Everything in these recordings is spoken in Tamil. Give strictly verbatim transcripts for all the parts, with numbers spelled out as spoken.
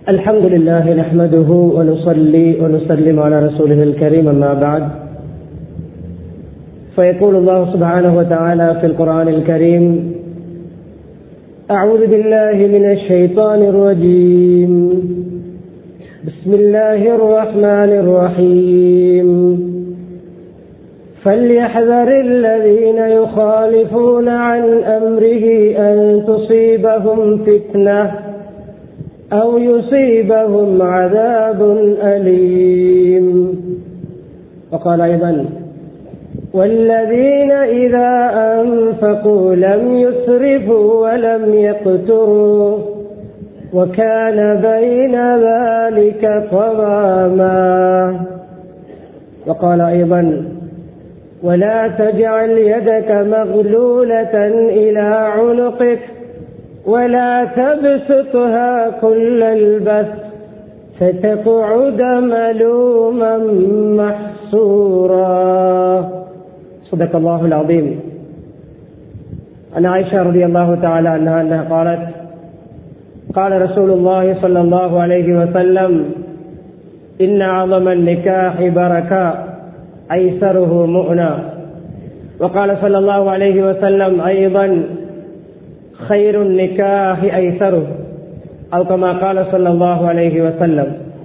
الحمد لله نحمده ونصلي ونسلم على رسوله الكريم أما بعد فيقول الله سبحانه وتعالى في القرآن الكريم أعوذ بالله من الشيطان الرجيم بسم الله الرحمن الرحيم فليحذر الذين يخالفون عن أمره أن تصيبهم فتنة أو يصيبهم عذاب أليم. وقال أيضا والذين إذا أنفقوا لم يسرفوا ولم يقتروا وكان بين ذلك قواما. وقال أيضا ولا تجعل يدك مغلولة إلى عنقك ولا تبسطها كل البسط فتقعد ملوما محسورا. صدق الله العظيم. عن عائشة رضي الله تعالى عنها أنها قالت قال رسول الله صلى الله عليه وسلم إن أعظم النكاح بركة أيسره مؤنى. وقال صلى الله عليه وسلم أيضا خير النكاح أيسره أو كما قال صلى الله عليه وسلم.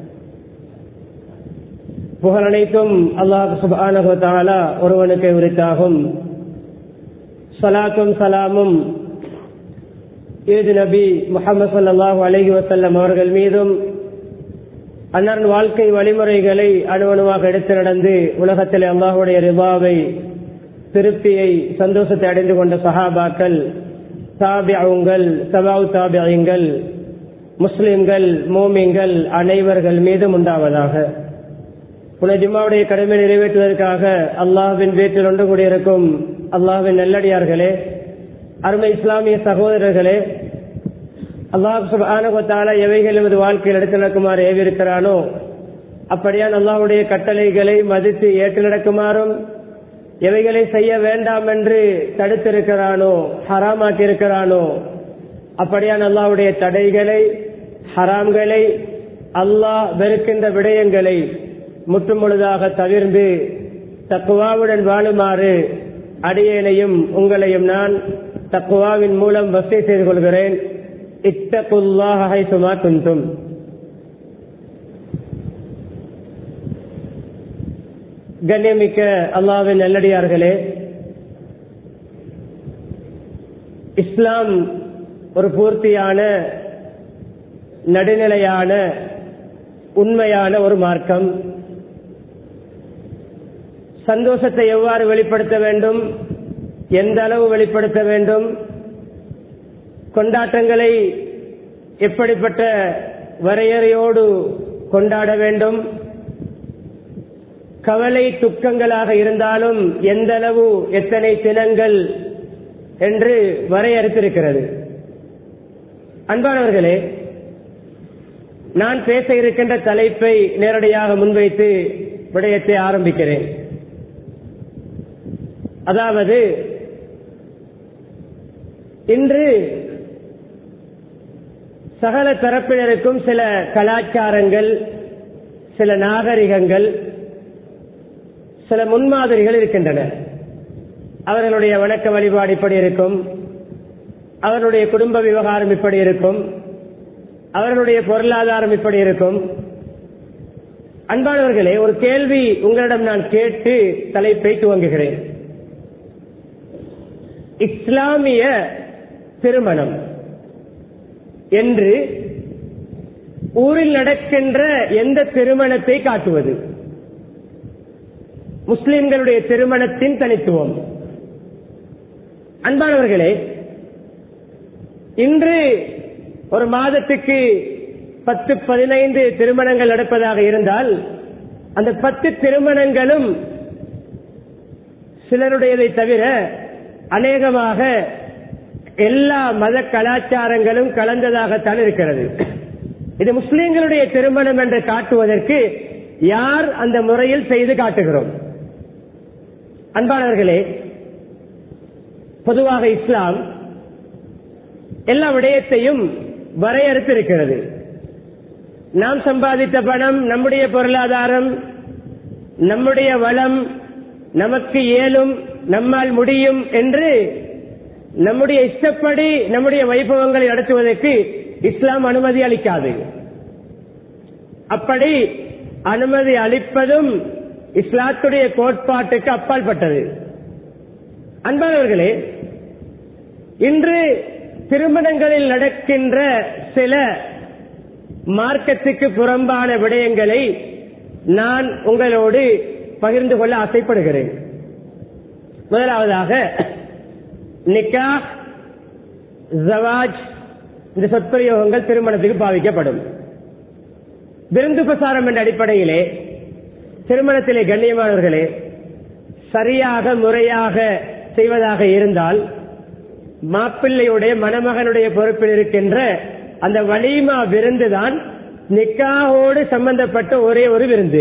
புகழ் அனைத்தும் அல்லாஹ் சுப்ஹானஹு வ தஆலா ஒருவனுக்கு உரித்தாகும். ஸலாத்தும் ஸலாமும் ஏது நபி முஹம்மது ஸல்லல்லாஹு அலைஹி வஸல்லம் அவர்கள் மீதும் அன்னாரின் வாழ்க்கை வழிமுறைகளை அணுவணுவாக எடுத்து நடந்து உலகத்தில் அல்லாஹ்வுடைய ரிதாவை திருப்தியை சந்தோஷத்தை அடைந்து கொண்ட சஹாபாக்கள், தாபிஊங்கள், தபவு தாபிஈங்கள், முஸ்லிம்கள், மூமின்கள் அனைவர்கள் மீதும் உண்டாவதாக. புனித ஜும்மாவுடைய கடமை நிறைவேற்றுவதற்காக அல்லாஹ்வின் வீட்டில் ஒன்று கூடியிருக்கும் அல்லாஹ்வின் நல்லடியார்களே, அருமை இஸ்லாமிய சகோதரர்களே, அல்லாஹ் சுப்ஹானஹு வ தஆலா எவைகள் நமது வாழ்க்கையில் எடுத்து நடக்குமாறு ஏவிருக்கிறானோ அப்படியான் அல்லாஹ்வுடைய கட்டளைகளை மதித்து ஏற்று நடக்குமாறும், எவைகளை செய்ய வேண்டாம் என்று தடுத்திருக்கிறானோ ஹராமாக்கி இருக்கிறானோ அப்படியான் அல்லாஹ்வுடைய தடைகளை ஹராம்களை அல்லாஹ் வெறுக்கின்ற விடயங்களை முற்றுமுழுதாக தவிர்ந்து தக்வாவுடன் வாழுமாறு அடியேனையும் உங்களையும் நான் தக்வாவின் மூலம் வசீ செய்து கொள்கிறேன். இத்தகுல்லாஹ ஹைசுமா குன்தும். கண்ணியமிக்க அல்லாஹ்வின் நல்லடியார்களே, இஸ்லாம் ஒரு பூர்த்தியான நடுநிலையான உண்மையான ஒரு மார்க்கம். சந்தோஷத்தை எவ்வாறு வெளிப்படுத்த வேண்டும், எந்த அளவு வெளிப்படுத்த வேண்டும், கொண்டாட்டங்களை எப்படிப்பட்ட வரையறையோடு கொண்டாட வேண்டும், கவலை துக்கங்களாக இருந்தாலும் எந்த அளவு எத்தனை தினங்கள் என்று வரையறுத்திருக்கிறது. அன்பானவர்களே, நான் பேச இருக்கின்ற தலைப்பை நேரடியாக முன்வைத்து விடயத்தை ஆரம்பிக்கிறேன். அதாவது, இன்று சகல தரப்பினருக்கும் சில கலாச்சாரங்கள், சில நாகரிகங்கள், சில முன்மாதிரிகள் இருக்கின்றன. அவர்களுடைய வணக்க வழிபாடு இப்படி இருக்கும், அவர்களுடைய குடும்ப விவகாரம் இப்படி இருக்கும், அவர்களுடைய பொருளாதாரம் இப்படி இருக்கும். அன்பானவர்களே, ஒரு கேள்வி உங்களிடம் நான் கேட்டு தலைப்பை துவங்குகிறேன். இஸ்லாமிய திருமணம் என்று ஊரில் நடக்கின்ற எந்த திருமணத்தை காட்டுவது? முஸ்லிம்களுடைய திருமணத்தின் தனித்துவம். அன்பானவர்களே, இன்று ஒரு மாதத்துக்கு பத்து பதினைந்து திருமணங்கள் நடப்பதாக இருந்தால் அந்த பத்து திருமணங்களும் சிலருடையதை தவிர அநேகமாக எல்லா மத கலாச்சாரங்களும் கலந்ததாகத்தான் இருக்கிறது. இது முஸ்லிம்களுடைய திருமணம் என்று காட்டுவதற்கு யார் அந்த முறையில் செய்து காட்டுகிறோம்? அன்பானவர்களே, பொதுவாக இஸ்லாம் எல்லா விடயத்தையும் வரையறுத்திருக்கிறது. நாம் சம்பாதித்த பணம், நம்முடைய பொருளாதாரம், நம்முடைய வளம், நமக்கு இயலும், நம்மால் முடியும் என்று நம்முடைய இஷ்டப்படி நம்முடைய வைபவங்களை நடத்துவதற்கு இஸ்லாம் அனுமதி அளிக்காது. அப்படி அனுமதி அளிப்பதும் இஸ்லாத்துடைய கோட்பாட்டுக்கு அப்பாற்பட்டது. அன்பானவர்களே, இன்று திருமணங்களில் நடக்கின்ற சில மார்க்கத்துக்கு புறம்பான விடயங்களை நான் உங்களோடு பகிர்ந்து கொள்ள ஆசைப்படுகிறேன். முதலாவதாக நிக்காஹ், ஜவாஜ் இந்த சொற்பிரயோகங்கள் திருமணத்துக்கு பாவிக்கப்படும். விருந்து பிரசாரம் என்ற அடிப்படையிலே திருமணத்திலே கண்ணியமானவர்களே சரியாக முறையாக செய்வதாக இருந்தால் மாப்பிள்ளையுடைய மணமகனுடைய பொறுப்பில் இருக்கின்ற அந்த வலிமா விருந்துதான் நிக்காஹோடு சம்பந்தப்பட்ட ஒரே ஒரு விருந்து.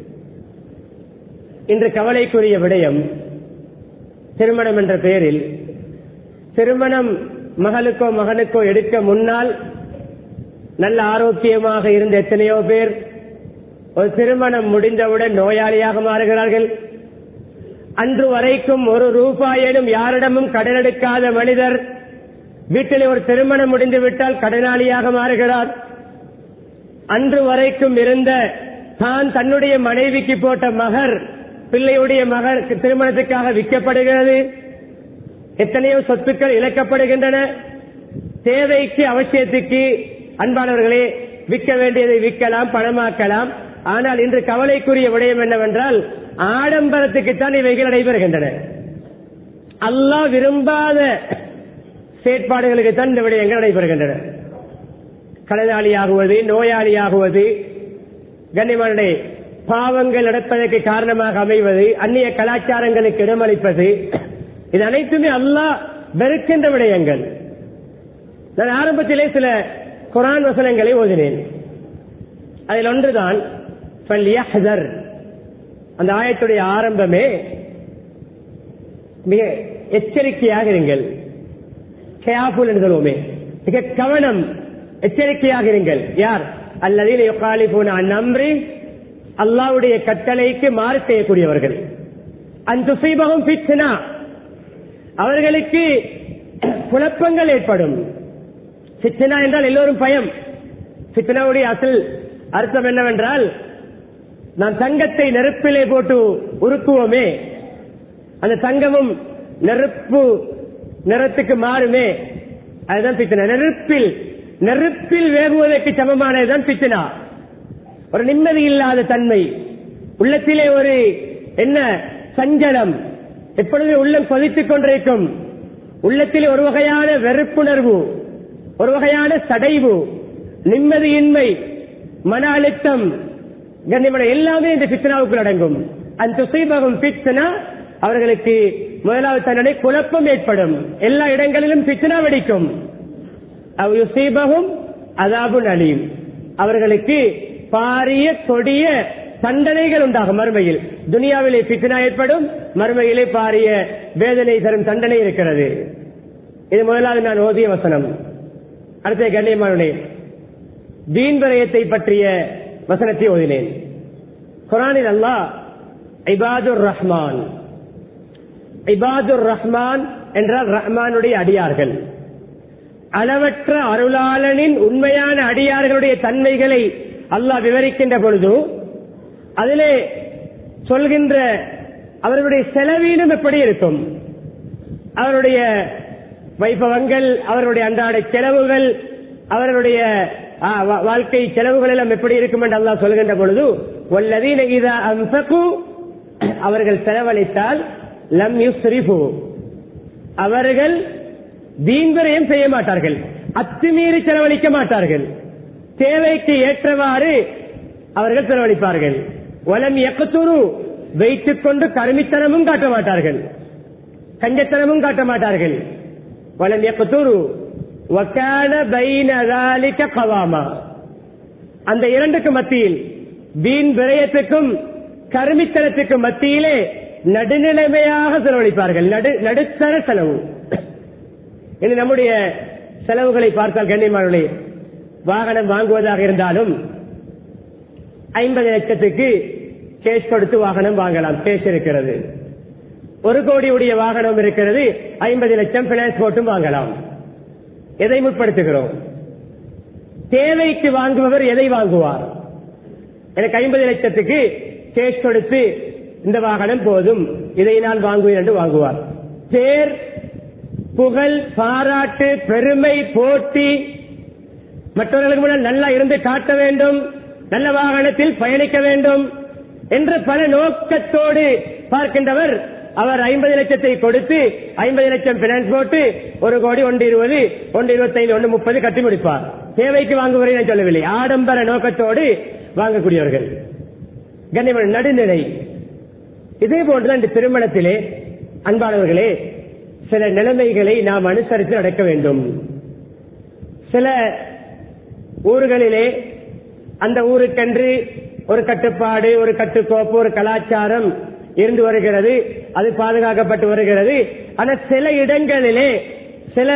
இன்று கவலைக்குரிய விடயம், திருமணம் என்ற பெயரில் திருமணம் மகளுக்கோ மகனுக்கோ எடுக்க முன்னால் நல்ல ஆரோக்கியமாக இருந்த எத்தனையோ பேர் ஒரு திருமணம் முடிந்தவுடன் நோயாளியாக மாறுகிறார்கள். அன்று வரைக்கும் ஒரு ரூபாயிலும் யாரிடமும் கடன் எடுக்காத மனிதர் வீட்டில் ஒரு திருமணம் முடிந்து விட்டால் கடனாளியாக மாறுகிறார். அன்று வரைக்கும் இருந்த தான் தன்னுடைய மனைவிக்கு போட்ட மகர் பிள்ளையுடைய மகர் திருமணத்துக்காக விற்கப்படுகிறது. எத்தனையோ சொத்துக்கள் இழக்கப்படுகின்றன. தேவைக்கு அவசியத்துக்கு அன்பானவர்களே விற்க வேண்டியதை விற்கலாம், பணமாக்கலாம். ஆனால் இன்று கவலைக்குரிய விடயம் என்னவென்றால் ஆடம்பரத்துக்குத்தான் இவைகள் நடைபெறுகின்றன. அல்லாஹ் விரும்பாத செயற்பாடுகளுக்குத்தான் இந்த விடயங்கள் நடைபெறுகின்றன. கடனாளியாகுவது, நோயாளியாகுவது, கண்ணியமான பாவங்கள் நடப்பதற்கு காரணமாக அமைவது, அந்நிய கலாச்சாரங்களுக்கு இடமளிப்பது, இது அனைத்துமே அல்லாஹ் வெறுக்கின்ற விடயங்கள். நான் ஆரம்பத்திலே சில குர்ஆன் வசனங்களை ஓதினேன். அதில் ஒன்றுதான் அந்த ஆயத்துடைய ஆரம்பமே மிக எச்சரிக்கையாக இருங்கள், கேர்ஃபுல் என்று சொல்லுவோமே, மிக கவனம், எச்சரிக்கையாக இருங்கள். யார்? அல்லதீன யுகாலிஃபூன அன் அம்ரி, அல்லாஹ்வுடைய கட்டளைக்கு மாறு செய்யக்கூடியவர்கள். அன் துஸீபஹும் ஃபித்னா, அவர்களுக்கு குழப்பங்கள் ஏற்படும். ஃபித்னா என்றால் எல்லோரும் பயம். ஃபித்னாவுடைய அசல் அர்த்தம் என்னவென்றால், நாம் தங்கத்தை நெருப்பிலே போட்டு உருக்குவோமே, அந்த தங்கமும் நெருப்பு நிறத்துக்கு மாறுமே, அதுதான் ஃபித்னா. நெருப்பில் நெருப்பில் வேகுவதற்கு சமமானதுதான் ஃபித்னா. ஒரு நிம்மதி இல்லாத தன்மை, உள்ளத்திலே ஒரு என்ன சஞ்சலம், எப்பொழுது உள்ளம் கொதித்துக் கொண்டிருக்கும், உள்ளத்தில் ஒரு வகையான வெறுப்புணர்வு, ஒரு வகையான சடைவு, நிம்மதியின்மை, மன அழுத்தம், கண்ணியமான எல்லாமே இந்த ஃபித்னாவுக்குள் அடங்கும். அந்த துஸீபஹும் ஃபித்னா, அவர்களுக்கு முதலாவது தண்டனை குழப்பம் ஏற்படும். எல்லா இடங்களிலும் ஃபித்னா வெடிக்கும். அவ் யுஸீபஹும் அஸாபுன் அலீம், அவர்களுக்கு பாரிய கொடிய தண்டனைகள் உண்டாகும் மறுமையில். துனியாவிலே ஃபித்னா ஏற்படும், மறுமையிலே பாரிய வேதனை தரும் தண்டனை இருக்கிறது. இது முதலாவது நான் ஓதிய வசனம். அடுத்த கண்ணியமானே தீன் விரயத்தை பற்றிய வசனத்தை ஓதினேன். குர்ஆனில் அல்லாஹ் இபாதுர் ரஹ்மான், இபாதுர் ரஹ்மான் என்றால் ரஹ்மானுடைய அடியார்கள், அளவற்ற அருளாளனின் உண்மையான அடியார்களுடைய தன்மைகளை அல்லாஹ் விவரிக்கின்ற பொழுது அதிலே சொல்கின்ற அவர்களுடைய செலவீனம் எப்படி இருக்கும், அவருடைய வைபவங்கள், அவருடைய அன்றாட செலவுகள், அவர்களுடைய வாழ்க்கை செலவுகள் எல்லாம் எப்படி இருக்கும் என்று அல்லாஹ் சொல்கின்ற பொழுது, வல்லதீன இதா அன்ஃபகு, அவர்கள் செலவழித்தால் லம் யுஸ்ரிஃபு, அவர்கள் தீன்விரயம் செய்ய மாட்டார்கள், அத்துமீறி செலவழிக்க மாட்டார்கள், தேவைக்கு ஏற்றவாறு அவர்கள் செலவழிப்பார்கள். வலம் யக்துரு, வைத்துக் கொண்டு கருமித்தனமும் காட்ட மாட்டார்கள், கஞ்சத்தனமும் காட்ட மாட்டார்கள். வலம் யக்துரு வகான பைன ذلك கவாமா, அந்த இரண்டுக்கு மத்தியில், வீண் விரயத்துக்கும் கருமித்தனத்துக்கும் மத்தியிலே நடுநிலைமையாக செலவழிப்பார்கள். நடுத்தர செலவு. இனி நம்முடைய செலவுகளை பார்த்தால் கண்ணியமானவர்களே, வாகனம் வாங்குவதாக இருந்தாலும் ஐம்பது லட்சத்துக்கு கேஷ் கொடுத்து வாகனம் வாங்கலாம். கேஷ் இருக்கிறது. ஒரு கோடியுடைய வாகனம் இருக்கிறது, ஐம்பது லட்சம் பினான்ஸ் போட்டும் வாங்கலாம். எதை முற்படுத்துகிறோம்? தேவைக்கு வாங்குபவர் எதை வாங்குவார்? எனக்கு ஐம்பது லட்சத்துக்கு கேஷ் கொடுத்து இந்த வாகனம் போதும், இதை நான் வாங்குவேன் என்று வாங்குவார். பேர், புகழ், பாராட்டு, பெருமை, போட்டி, மற்றவர்களுக்கு முன்னால் நல்லா இருந்து காட்ட வேண்டும், நல்ல வாகனத்தில் பயணிக்க வேண்டும் என்ற பல நோக்கத்தோடு பார்க்கின்றவர் அவர் ஐம்பது லட்சத்தை கொடுத்து ஐம்பது லட்சம் பினான்ஸ் போட்டு ஒரு கோடி ஒன்று இருபது ஒன்று இருபத்தி ஐந்து ஒன்று முப்பது கட்டி முடிப்பார். தேவைக்கு வாங்குவதை நான் சொல்லவில்லை, ஆடம்பர நோக்கத்தோடு வாங்கக்கூடியவர்கள். கண்ணியமான நடுநிலை. இதே போன்றுதான் இந்த திருமணத்திலே அன்பானவர்களே சில நிலைமைகளை நாம் அனுசரித்து நடக்க வேண்டும். சில ஊர்களிலே அந்த ஊருக்கென்று ஒரு கட்டுப்பாடு, ஒரு கட்டுக்கோப்பு, ஒரு கலாச்சாரம் இருந்து வருகிறது, அது பாதுகாக்கப்பட்டு வருகிறது. ஆனால் சில இடங்களிலே சில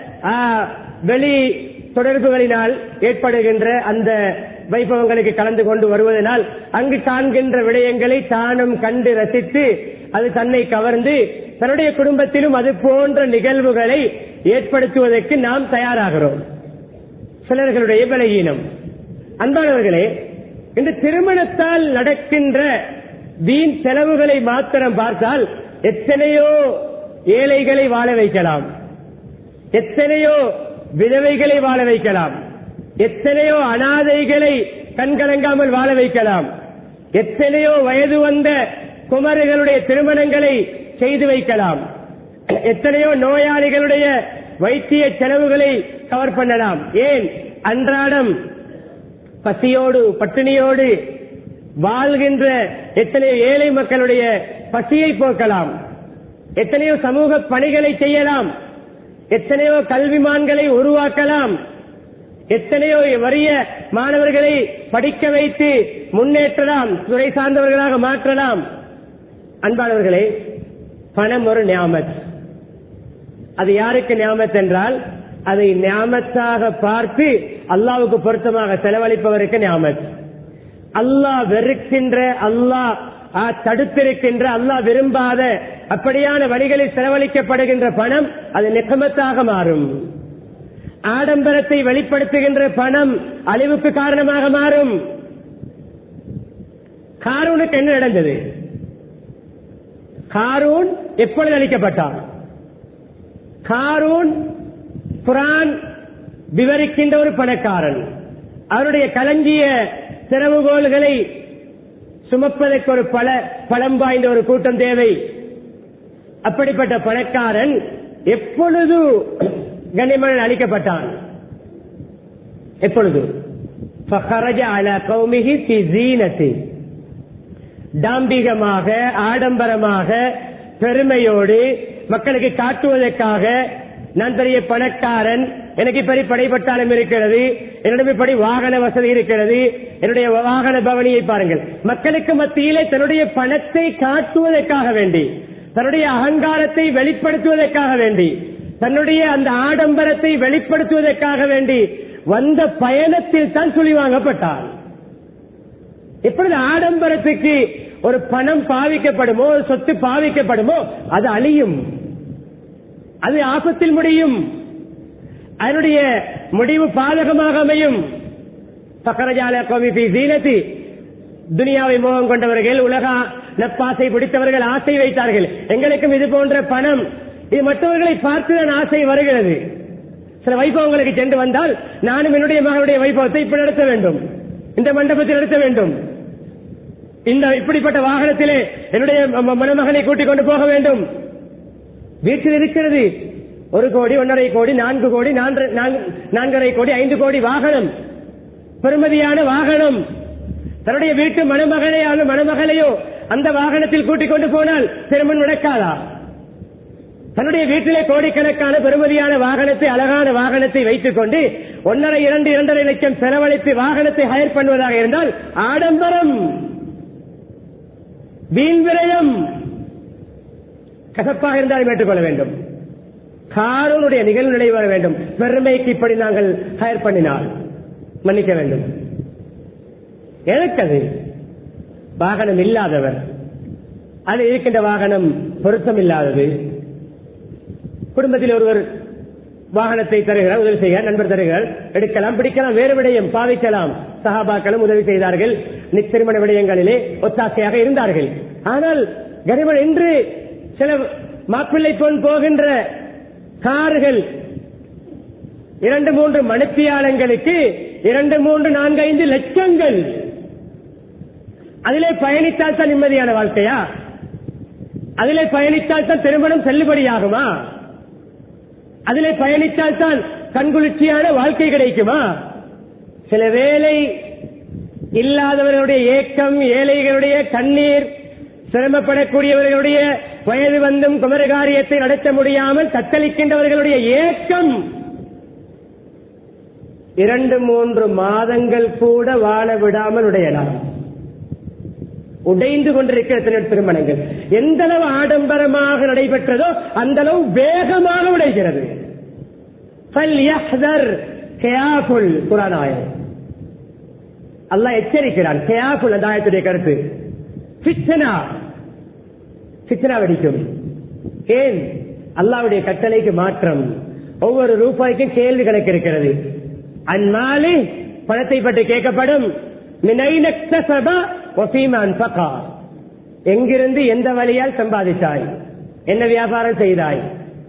வெளி தொடர்புகளினால் ஏற்படுகின்ற அந்த வைபவங்களுக்கு கலந்து கொண்டு வருவதனால் அங்கு காண்கின்ற விடயங்களை தானும் கண்டு ரசித்து அது தன்னை கவர்ந்து தன்னுடைய குடும்பத்திலும் அது போன்ற நிகழ்வுகளை ஏற்படுத்துவதற்கு நாம் தயாராகிறோம். சிலர்களுடைய பலகீனம். அன்பானவர்களே, இந்த திருமணத்தால் நடக்கின்ற வீண் செலவுகளை மாத்திரம் பார்த்தால் எத்தனையோ ஏழைகளை வாழ வைக்கலாம், எத்தனையோ விதவைகளை வாழ வைக்கலாம், எத்தனையோ அனாதைகளை கண்கலங்காமல் வாழ வைக்கலாம், எத்தனையோ வயது வந்த குமரிகளுடைய திருமணங்களை செய்து வைக்கலாம், எத்தனையோ நோயாளிகளுடைய வைத்திய செலவுகளை கவர் பண்ணலாம். ஏன் அன்றாடம் பசியோடு பட்டினியோடு வாழ்கின்ற எத்தனையோ ஏழை மக்களுடைய பசியை போக்கலாம், எத்தனையோ சமூக பணிகளை செய்யலாம், எத்தனையோ கல்விமான்களை உருவாக்கலாம், எத்தனையோ வறிய மாணவர்களை படிக்க வைத்து முன்னேற்றலாம், துறை சார்ந்தவர்களாக மாற்றலாம். அன்பானவர்களே, பணம் ஒரு நியாமத். அது யாருக்கு நியாமத் என்றால் அதை நியாமத்தாக பார்த்து அல்லாஹ்வுக்கு பொருத்தமாக செலவழிப்பவருக்கு நியாமத். அல்லாஹ் வெறுக்கின்ற, அல்லாஹ் தடுத்திருக்கின்ற, அல்லாஹ் விரும்பாத அப்படியான வழிகளில் செலவழிக்கப்படுகின்ற பணம் அது நிகமத்தாக மாறும். ஆடம்பரத்தை வெளிப்படுத்துகின்ற பணம் அழிவுக்கு காரணமாக மாறும். காரூனுக்கு என்ன நடந்தது? காரூன் எப்பொழுது அழிக்கப்பட்டான்? காரூன் குர்ஆன் விவரிக்கின்ற ஒரு பணக்காரன். அவருடைய களஞ்சிய திறவுகோள்களை சுமப்பதற்கு ஒரு பல பலம் வாய்ந்த ஒரு கூட்டம் தேவை. அப்படிப்பட்ட பணக்காரன் எப்பொழுது கண்ணியமான அளிக்கப்பட்டான்? எப்பொழுது? டாம்பிகமாக, ஆடம்பரமாக, பெருமையோடு மக்களுக்கு காட்டுவதற்காக நான் பெரிய பணக்காரன், எனக்கு பெரிய படைப்பட்டாலும் இருக்கிறது, என்னுடைய படி வாகன வசதி இருக்கிறது, என்னுடைய வாகன பவனியை பாருங்கள். மக்களுக்கு மத்தியிலே தன்னுடைய பணத்தை காட்டுவதற்காக வேண்டி, தன்னுடைய அகங்காரத்தை வெளிப்படுத்துவதற்காக வேண்டி, தன்னுடைய அந்த ஆடம்பரத்தை வெளிப்படுத்துவதற்காக வேண்டி வந்த பயணத்தில் தான் சுழி வாங்கப்பட்டான். எப்பொழுது ஆடம்பரத்துக்கு ஒரு பணம் பாவிக்கப்படுமோ, ஒரு சொத்து பாவிக்கப்படுமோ, அது அழியும், அது ஆபத்தில் முடியும், அதனுடைய முடிவு பாதகமாக அமையும். துனியாவை மோகம் கொண்டவர்கள், உலக நப்பாசை பிடித்தவர்கள் ஆசை வைத்தார்கள், எங்களுக்கும் இது போன்ற பணம், இது மற்றவர்களை பார்த்துதான் ஆசை வருகிறது. சில வைபவங்களுக்கு சென்று வந்தால் நானும் என்னுடைய மகளுடைய வைபவத்தை இப்படி நடத்த வேண்டும், இந்த மண்டபத்தில் நடத்த வேண்டும், இந்த இப்படிப்பட்ட வாகனத்திலே என்னுடைய மணமகனை கூட்டிக் கொண்டு போக வேண்டும். வீட்டில் இருக்கிறது ஒரு கோடி, ஒன்றரை கோடி, நான்கு கோடி, நான்கரை கோடி, ஐந்து கோடி வாகனம், பெருமதியான வாகனம். தன்னுடைய வீட்டு மணமகனையோ மணமகளையோ அந்த வாகனத்தில் கூட்டிக் கொண்டு போனால் திருமணம் நடக்காதா? தன்னுடைய வீட்டிலே கோடிக்கணக்கான பெருமதியான வாகனத்தை, அழகான வாகனத்தை வைத்துக் கொண்டு ஒன்னரை இரண்டு இரண்டரை லட்சம் செலவழித்து வாகனத்தை ஹயர் பண்ணுவதாக இருந்தால் ஆடம்பரம், வீண் விரயம். கசப்பாக இருந்தாலும் ஏற்றுக்கொள்ள வேண்டும். காரூனுடைய நிகழ்வு நடைபெற வேண்டும். பெருமைக்கு இப்படி நாங்கள் ஹயர் பண்ணினால் மன்னிக்க வேண்டும். எதற்கது? வாகனம் இல்லாதவர், அது இருக்கின்ற வாகனம் பொருத்தம் இல்லாதது. குடும்பத்தில் ஒருவர் வாகனத்தை தருகிறார், உதவி செய்கிறார், நண்பர் தருகிறார், எடுக்கலாம், பிடிக்கலாம், வேறு விடயம் பாவிக்கலாம். சஹாபாக்களும் உதவி செய்தார்கள், திருமண விடயங்களிலே ஒத்தாசையாக இருந்தார்கள். ஆனால் கரிமன் இன்று சில மாப்பிள்ளை போன் போகின்ற கார்கள் இரண்டு மூன்று மணித்தியாலங்களுக்கு இரண்டு மூன்று நான்கு ஐந்து லட்சங்கள். அதிலே பயணித்தால் தான் நிம்மதியான வாழ்க்கையா? அதிலே பயணித்தால் தான் திருமணம் செல்லுபடியாகுமா? அதிலே பயணித்தால் தான் கண்குளிர்ச்சியான வாழ்க்கை கிடைக்குமா? சில வேளை இல்லாதவர்களுடைய ஏக்கம், ஏழைகளுடைய கண்ணீர், சிரமப்படக்கூடியவர்களுடைய வயது வந்தும் குமரகாரியத்தை நடத்த முடியாமல் தத்தளிக்கின்றவர்களுடைய ஏக்கம் இரண்டு மூன்று மாதங்கள் கூட வாழ விடாமல் உடையலாம். உடைந்து கொண்டிருக்கிற திருமணங்கள் எந்த அளவு ஆடம்பரமாக நடைபெற்றதோ அந்த அளவு வேகமாக உடைகிறது. அல்லாஹ் எச்சரிக்கிறான். கேயாபுல் அந்த ஆயத்துடைய கருத்து ஃபித்னா, ஃபித்னா வெடிக்கும். ஏன்? அல்லாஹ்வுடைய கட்டளைக்கு மாற்றம். ஒவ்வொரு ரூபாய்க்கும் கேள்வி கணக்கு இருக்கிறது. அந்நாளே பணத்தை பற்றி கேட்கப்படும். எங்கிருந்து எந்த வழியால் சம்பாதித்தாய், என்ன வியாபாரம் செய்தாய்,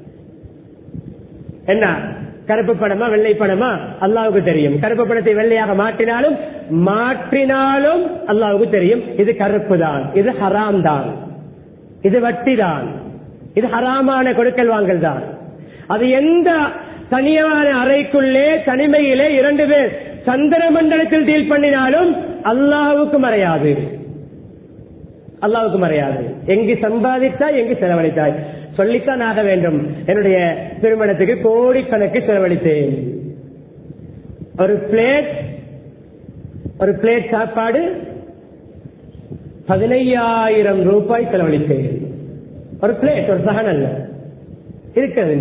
என்ன கருப்பு பணமா வெள்ளை பணமா அல்லாஹ்வுக்கு தெரியும். கருப்பு பணத்தை வெள்ளையாக மாற்றினாலும் மாற்றினாலும் அல்லாஹ்வுக்கு தெரியும். இது கருப்பு தான், இது ஹராம் தான், இது வட்டி தான், இது ஹராமான கொடுக்கல் வாங்கல் தான். அது எந்த தனியான அறைக்குள்ளே தனிமையிலே இரண்டு பேர் சந்திர மண்டலத்தில் டீல் பண்ணினாலும் அல்லாஹ்வுக்கு மறையாது, அல்லாஹ்வுக்கு மறையாது. எங்கு சம்பாதித்தாய், எங்கு செலவழித்தாய் சொல்லித்தான் ஆக வேண்டும். என்னுடைய திருமணத்துக்கு கோடிக்கணக்கு செலவழித்தேன். ஒரு பிளேட் ஒரு பிளேட் சாப்பாடு பதினையாயிரம் ரூபாய் செலவழித்தேன். ஒரு பிளேட், ஒரு சகன் அல்ல இருக்கிறது.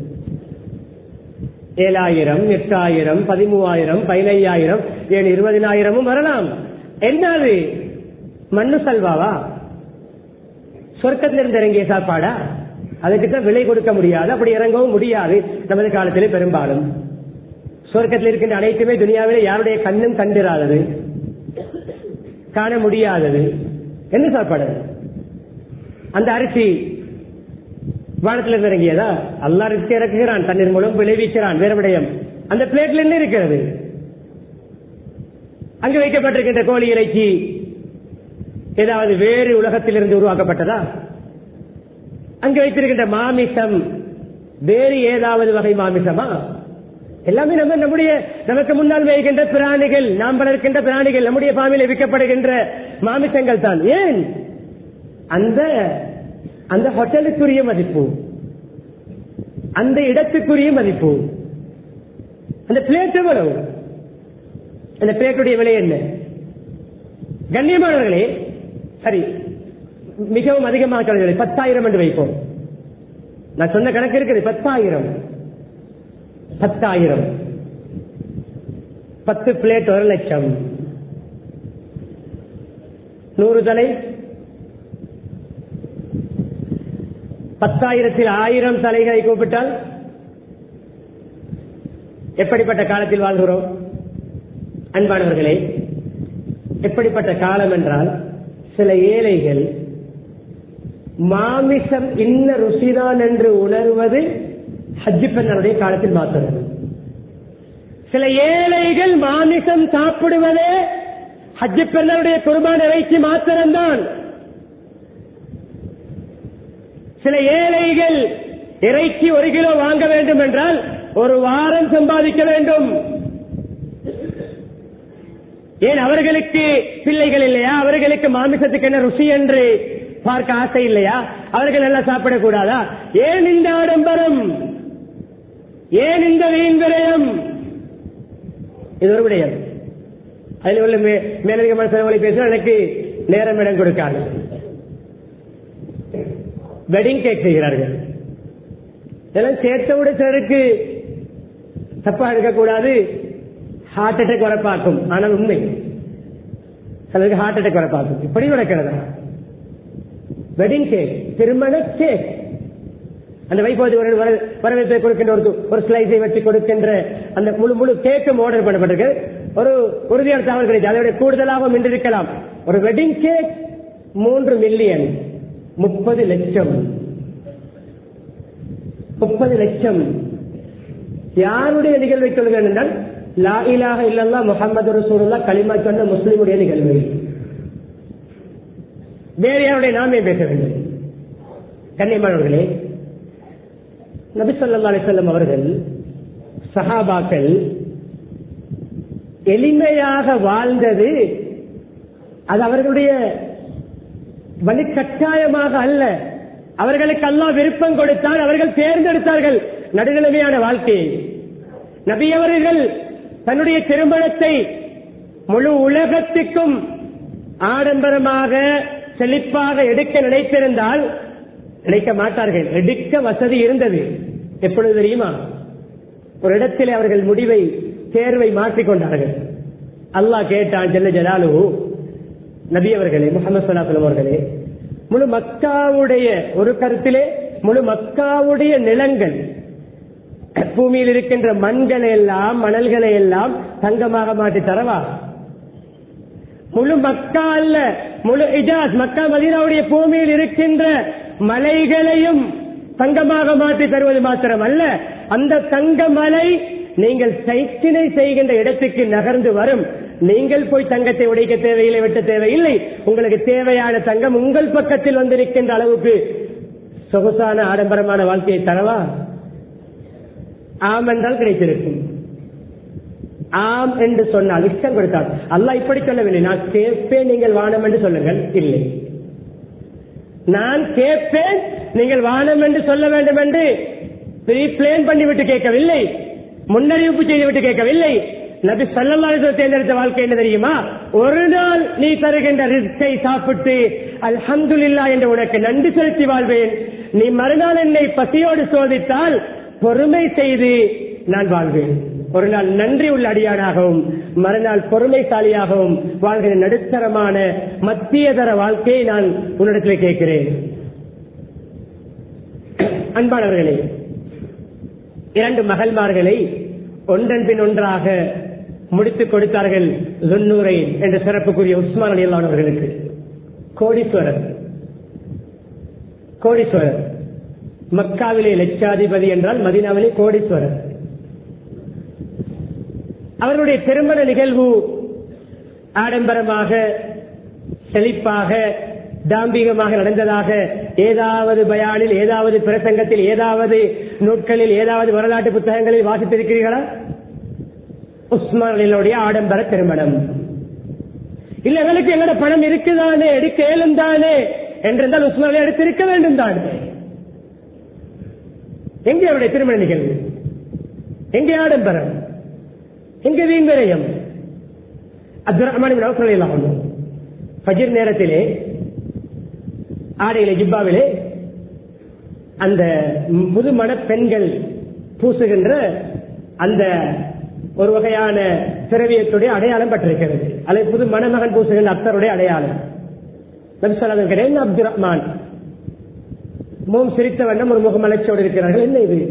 ஏழாயிரம், எட்டாயிரம், பதிமூவாயிரம், பதினையாயிரம், ஏழு இருபதினாயிரமும் வரலாம். என்னது மண்ணு சல்வாவா? சொர்க்கத்திலிருந்து இறங்கிய சாப்பாடா? அதுக்குத்தான் விலை கொடுக்க முடியாது, அப்படி இறங்கவும் முடியாது. நமது காலத்திலே பெரும்பாலும் சொர்க்கத்தில் இருக்கின்ற அனைத்துமே துனியாவிலே யாருடைய கண்ணும் கண்டிராதது, காண முடியாதது. என்ன சாப்பாடு? அந்த அரிசி வானத்திலிருந்து இறங்கியதா? அல்லாஹ் ரிஸ்க் இறக்குகிறான், தண்ணீர் மூலம் விளைவிக்கிறான், வேறு விடயம். அந்த பிளேட்ல என்ன இருக்கிறது? அங்கு வைக்கப்பட்டிருக்கின்ற கோழி இறைச்சி ஏதாவது வேறு உலகத்திலிருந்து உருவாக்கப்பட்டதா? அங்கு வைத்திருக்கின்ற மாமிசம் வேறு ஏதாவது வகை மாமிசமா? எல்லாமே நம்ம நம்முடைய நமக்கு முன்னால் வைக்கின்ற பிராணிகள், நாம் வளர்க்கின்ற பிராணிகள், நம்முடைய பாமியில் விற்கப்படுகின்ற மாமிசங்கள் தான். ஏன்? அந்த அந்த ஹோட்டலுக்குரிய மதிப்பு, அந்த இடத்துக்குரிய மதிப்பு. அந்த பிளேட் எவ்வளவு? அந்த பிளேட்டுடைய விலை என்ன? கண்ணியமானவர்களே, சரி மிகவும் அதிகமாக சொல்கிறேன், பத்தாயிரம் என்று வைப்போம். நான் சொன்ன கணக்கு இருக்குது, பத்தாயிரம். பத்தாயிரம் பத்து பிளேட் ஒரு லட்சம். நூறு தலை பத்தாயிரத்தில் ஆயிரம் தலைகளை கூப்பிட்டால் எப்படிப்பட்ட காலத்தில் வாழ்கிறோம் அன்பானவர்களே? எப்படிப்பட்ட காலம் என்றால், சில ஏழைகள் மாமிசம் இன்ன ருசிதான் என்று உணர்வது ஹஜ்ஜி பெண்களுடைய காலத்தில் மாத்திரம். சில ஏழைகள் மாமிசம் சாப்பிடுவதே ஹஜ்ஜி பெண்களுடைய குர்பான் இறைச்சி மாத்திரம்தான். சில ஏழைகள் இறைச்சி ஒரு கிலோ வாங்க வேண்டும் என்றால் ஒரு வாரம் சம்பாதிக்க வேண்டும். ஏன்? அவர்களுக்கு பிள்ளைகள் இல்லையா? அவர்களுக்கு மாமிசத்துக்கு என்ன ருசி என்று பார்க்க ஆசை இல்லையா? அவர்கள் எல்லாம் சாப்பிடக்கூடாதா? ஏன் இந்த ஆடம்பரம்? ஏன் இந்த வீண் விரயம்? இது ஒரு விடயம். அதில் உள்ள மேலதிகமான செலவுகளை பேச எனக்கு நேரம் இடம் கொடுக்காது. வெட்டிங் கேக் செய்கிறார்கள். இதெல்லாம் சேர்த்தவுட சிலருக்கு தப்பா எடுக்கக்கூடாது, ஹார்ட் அட்டாக் வர பார்க்கும். ஆனால் உண்மை சிலருக்கு ஹார்ட் அட்டாக் வர பார்த்து இப்படி நடக்கிறதா? வெட்டிங் கேக், திருமண கேக், அந்த வைபோதி வரவேற்பை கொடுக்கின்ற ஒரு ஸ்லைஸை வச்சு கொடுக்கின்ற அந்த முழு முழு கேக்கும் ஆர்டர் பண்ணப்பட்டிருக்கு. ஒரு உறுதியான தகவல் கிடையாது, அதை விட கூடுதலாகவும் இன்றிருக்கலாம். ஒரு வெட்டிங் கேக் மூன்று மில்லியன் முப்பது லட்சம் முப்பது லட்சம் யாருடைய நிகழ்வை சொல்கிறேன் என்றால் லா இலாஹ இல்லல்லாஹ் முஹம்மது ரசூலுல்லாஹ் கலிமா சொன்ன முஸ்லிமுடைய நிகழ்வு. வேறு யாருடைய நாமே பேச வேண்டும். கண்ணியமானவர்களே, நபி ஸல்லல்லாஹு அலைஹி வஸல்லம் அவர்கள் சஹாபாக்கள் எளிமையாக வாழ்ந்தது அது அவர்களுடைய வழிகட்டாயமாக அல்ல. அவர்களுக்கு அல்லாஹ் விருப்பம் கொடுத்தால் அவர்கள் தேர்ந்தெடுத்தார்கள் நடுநிலைமையான வாழ்க்கையை. நபி அவர்கள் தன்னுடைய திருமணத்தை முழு உலகத்துக்கும் ஆடம்பரமாக செழிப்பாக எடுக்க நினைத்திருந்தால் நினைக்க மாட்டார்கள். எடுக்க வசதி இருந்தது. எப்பொழுது தெரியுமா? ஒரு இடத்தில் அவர்கள் முடிவை தேர்வை மாற்றிக்கொண்டார்கள். அல்லாஹ் கேட்டான் ஜல்ல ஜலாலுஹு, நபி அவர்களே, முஹம்மது ஸல்லல்லாஹு அலைஹி வஸல்லம் அவர்களே, முழு மக்காவுடைய ஒரு கருத்திலே முழு மக்காவுடைய நிலங்கள், பூமியில் இருக்கின்ற மண்களை எல்லாம் மணல்களை எல்லாம் தங்கமாக மாற்றி தரவா? முழு மக்கா அல்ல, முழு இஜாஸ் மக்கா மதீனாவுடைய பூமியில் இருக்கின்ற மலைகளையும் தங்கமாக மாற்றி தருவது மாத்திரம் அல்ல, அந்த தங்க மலை நீங்கள் சைக்கிளை செய்கின்ற இடத்துக்கு நகர்ந்து வரும். நீங்கள் போய் தங்கத்தை உடைக்க தேவையில்லை, வெட்ட தேவையில்லை. உங்களுக்கு தேவையான தங்கம் உங்கள் பக்கத்தில் வந்திருக்கின்ற அளவுக்கு சொகுசான ஆடம்பரமான வாழ்க்கையை தரவா? ஆம் என்றால் கிடைத்திருக்கும். ஆம் என்று சொன்னால் இஷ்டம் கொடுத்தால் அல்லாஹ் இப்படி சொல்லவில்லை, நான் கேட்பேன் நீங்கள் வானம் என்று சொல்லுங்கள். இல்லை, நான் கேட்பேன் நீங்கள் வானம் என்று சொல்ல வேண்டும் என்று பிளான் பண்ணிவிட்டு கேட்கவில்லை, முன்னறிவிப்பு செய்துவிட்டு கேட்கவில்லை. நபி ஸல்லல்லாஹு அலைஹி வஸல்லம் தேர்ந்தெடுத்த வாழ்க்கை என்ன தெரியுமா? ஒரு நாள் நீ தருகின்ற ரிஸ்கை சாப்பிட்டு அல்ஹம்துலில்லாஹ் என்று உனக்கு நன்றி செலுத்தி வாழ்வேன். நீ மறுநாள் என்னை பசியோடு சோதித்தால் பொறுமை செய்து நான் வாழ்வேன். ஒரு நாள் நன்றி உள்ள அடியானாகவும் மறுநாள் பொறுமைசாலியாகவும் வாழ்கிற நடுத்தரமான மத்தியதர வாழ்க்கையை நான் உன்னிடத்தில் கேட்கிறேன். அன்பானவர்களே, இரண்டு மகள்மார்களை ஒன்றன் பின் ஒன்றாக முடித்துக் கொடுத்தார்கள் துன்னூரை என்ற சிறப்புக்குரிய உஸ்மான் ரலியல்லாஹு அவர்களுக்கு. கோடீஸ்வரர் கோடீஸ்வரர் மக்காவிலே லட்சாதிபதி என்றால் மதீனாவிலே கோடீஸ்வரர். அவர்களுடைய திருமண நிகழ்வு ஆடம்பரமாக செழிப்பாக தாம்பிகமாக நடந்ததாக ஏதாவது பயானில், ஏதாவது பிரசங்கத்தில், ஏதாவது நூட்களில், ஏதாவது வரலாற்று புத்தகங்களில் வாசித்திருக்கிறீர்களா? உஸ்மானுடைய ஆடம்பர திருமணம். இல்ல, எங்களுக்கு எங்களோட பணம் இருக்குதானே, எடுக்க ஏலும் தானே என்றிருந்தால் உஸ்மானை எடுத்திருக்க வேண்டும் தானே. எங்கே அவருடைய திருமண நிகழ்வு? எங்கே ஆடம்பரம்? எங்கே வீண்விரயம்? அப்துல் ரஹ்மான் இப்னு அவ்ஃப் ரலியல்லாஹு அன்ஹு ஃபஜ்ர் நேரத்திலே ஆடையிலே ஜிப்பாவிலே அந்த புதுமண பெண்கள் பூசுகின்ற அந்த ஒரு வகையான திரவியத்துடைய அடையாளம் பட்டிருக்கிறது. அதை புது மணமகன் பூசுகின்ற அத்தருடைய அடையாளம். நபி ஸல்லல்லாஹு அலைஹி வஸல்லம் அப்துல் ரஹ்மான் முகம் சிரித்த வண்ணம் ஒரு முகம் அலட்சியோடு இருக்கிறார்கள். என்ன இது?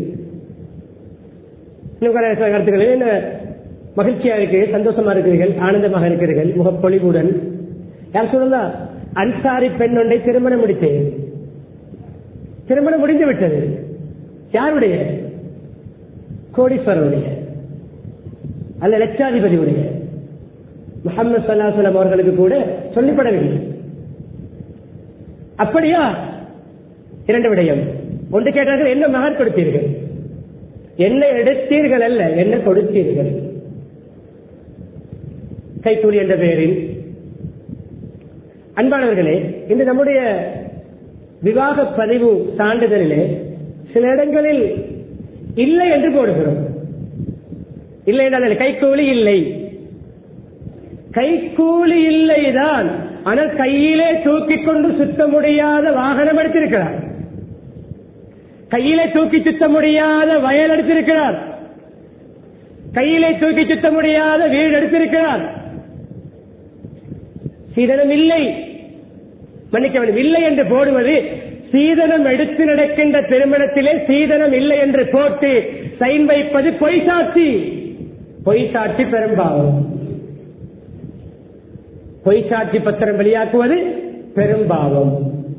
கருத்துக்கள் என்ன? மகிழ்ச்சியா இருக்கிறீர்கள், சந்தோஷமா இருக்கிறீர்கள், ஆனந்தமாக இருக்கிறீர்கள், முகப்பொழிவுடன். யார் சொல்லலாம்? அன்சாரி பெண் ஒன்றை திருமணம் முடித்தேன். திருமணம் முடிந்து விட்டது. யாருடைய? கோடீஸ்வரருடைய அல்ல லட்சாதிபதியுடைய. முஹம்மது ஸல்லல்லாஹு அலைஹி வஸல்லம் அவர்களுக்கு கூட சொல்லப்படவில்லை. அப்படியா? இரண்டு விடயம். ஒன்று கேட்டார்கள், என்ன மகர் கொடுத்தீர்கள்? என்ன எடுத்தீர்கள் அல்ல, என்ன கொடுத்தீர்கள்? கைக்கூலி என்ற பெயரில். அன்பானவர்களே, இன்று நம்முடைய விவாக பதிவு சான்றிதழிலே சில இடங்களில் இல்லை என்று போடுகிறோம். இல்லை என்றால் கைக்கூலி இல்லை, கைக்கூலி இல்லைதான். ஆனால் கையிலே தூக்கிக் கொண்டு சுத்த முடியாத வாகனம் எடுத்திருக்கிறார், கையிலே தூக்கி சுத்த முடியாத வயல் எடுத்திருக்கிறார், கையிலே தூக்கி சுத்த முடியாத வீடு எடுத்திருக்கிறார். சீதனம் இல்லை, மன்னிக்க வேண்டும், இல்லை என்று போடுவது சீதனம் எடுத்து நடக்கின்ற திருமணத்திலே சீதனம் இல்லை என்று போட்டு சைன் வைப்பது பொய் சாட்சி. பொய் சாட்சி பெரும்பாவம். பொய் சாட்சி பத்திரம் வெளியாக்குவது பெரும்பாவம்.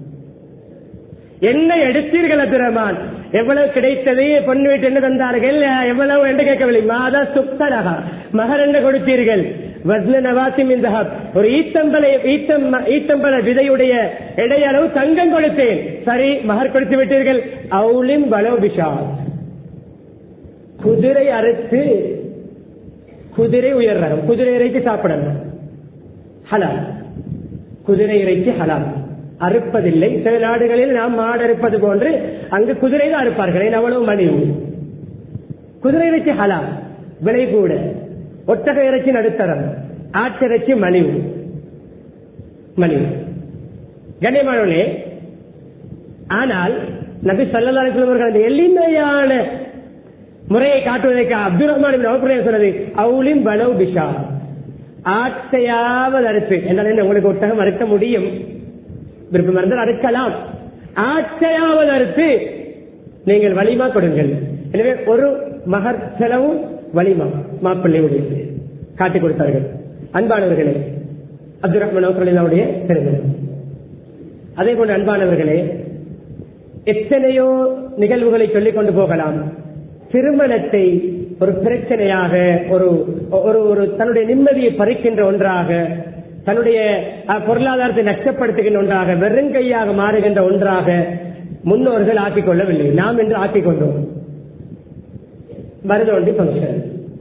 என்ன எடுத்தீர்கள் அப்துரஹ்மான்? எவ்வளவு கிடைத்தது? பொண்ணு வீட்டு என்ன தந்தார்கள்? எவ்வளவு என்று கேட்கவில்லை. மாதா சுப்தரகா, மகர் என்ன கொடுத்தீர்கள்? ஒரு ஈத்தம்பளை ஈத்தம்பள விதையுடைய இடையளவு தங்கம் கொடுத்தேன். சரி, மகர் கொடுத்து விட்டீர்கள். அவுலிம் பலோ விஷால், குதிரை அறுத்து, குதிரை உயர் ரகம், குதிரை இறைச்சி சாப்பிடணும், ஹலால். குதிரை இறைச்சி ஹலால், அறுப்பதில்லை. சில நாடுகளில் நாம் மாடு அறுப்பது போன்று அங்கு குதிரை தான் அறுப்பார்கள். அவ்வளவு மலிவு. குதிரை இறைச்சி ஹலால், விலை கூட. ஒட்டக இறைச்சி நடுத்தரம், ஆட்டிறைச்சி மலிவு மலிவு கண்ணியமானவர்களே. ஆனால் நபி ஸல்லல்லாஹு அலைஹி வஸல்லம் அந்த எளிமையான முறையை காட்டுவதற்கு அப்துர்ரஹ்மான் இப்னு அவ்ஃப் சொன்னது அவுலிம் பலவ் பிஷா, ஆட்டையாவது அறுத்து. என்ன, உங்களுக்கு ஒட்டகம் அறுக்க முடியும், விருப்பம் இருந்தால் அறுக்கலாம். ஆட்டையாவது அறுத்து நீங்கள் வலிமா கொடுங்கள். எனவே ஒரு மகர் செலவு வலிமா மாப்பிள்ளையுடைய காட்டிக் கொடுத்தார்கள். அன்பானவர்களே, அப்துர்ரஹ்மான் அவர்களுடைய திருமணம். அதே போன்று அன்பானவர்களே, எத்தனையோ நிகழ்வுகளை சொல்லிக் கொண்டு போகலாம். திருமணத்தை ஒரு பிரச்சனையாக, ஒரு ஒரு தன்னுடைய நிம்மதியை பறிக்கின்ற ஒன்றாக, தன்னுடைய பொருளாதாரத்தை நஷ்டப்படுத்துகின்ற ஒன்றாக, வெறுங்கையாக மாறுகின்ற ஒன்றாக முன்னோர்கள் ஆக்கிக் கொள்ளவில்லை. நாம் என்று ஆக்கிக் கொண்டோம். மருதோண்டி பங்கன்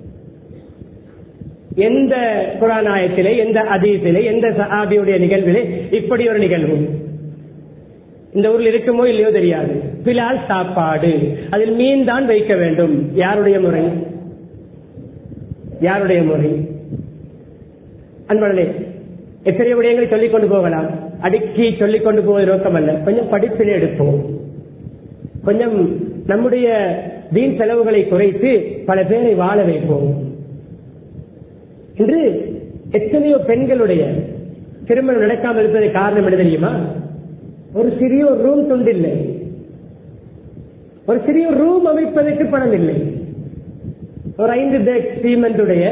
எந்த குர்ஆன் ஆயத்திலே, எந்த ஹதீஸிலே, எந்த சஹாபியுடைய நிகழ்விலே இப்படி ஒரு நிகழ்வு இந்த ஊரில் இருக்குமோ இல்லையோ தெரியாது. பிலால் சாப்பாடு, அதில் மீன் தான் வைக்க வேண்டும். யாருடைய முறை? யாருடைய முறை? அன்பர்களே, எத்தனை விடயங்களை சொல்லிக் கொண்டு போகலாம். அடுக்கி சொல்லிக் கொண்டு போவது நோக்கம் அல்ல. கொஞ்சம் படிப்பிலே எடுப்போம். கொஞ்சம் நம்முடைய வீண் செலவுகளை குறைத்து பல பேரை வாழ வைப்போம். இன்று எத்தனையோ பெண்களுடைய திருமணம் நடக்காமல் இருப்பதற்கு காரணம் என்ன தெரியுமா? ஒரு சிறிய ரூம் துண்டில்லை, ஒரு சிறிய ரூம் அமைப்பதற்கு பணம் இல்லை. ஒரு ஐந்து பேக் சீமெண்டுடைய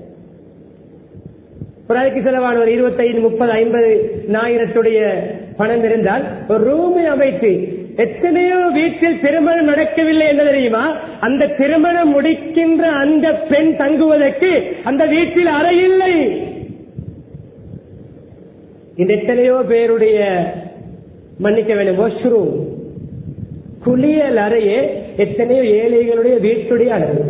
ஒரு அதுக்கு செலவான ஒரு இருபத்தி ஐந்து முப்பது ஐம்பது ஆயிரத்துடைய பணம் இருந்தால் ஒரு ரூமை அமைத்து, எத்தனையோ வீட்டில் திருமணம் நடக்கவில்லை என்ன தெரியுமா? அந்த திருமணம் முடிக்கின்ற அந்த பெண் தங்குவதற்கு அந்த வீட்டில் அறை இல்லை. இந்த எத்தனையோ பேருடைய, மன்னிக்க வேண்டும், வாஷ்ரூம், குளியல் அறையே எத்தனையோ ஏழைகளுடைய வீட்டுடைய அளவு.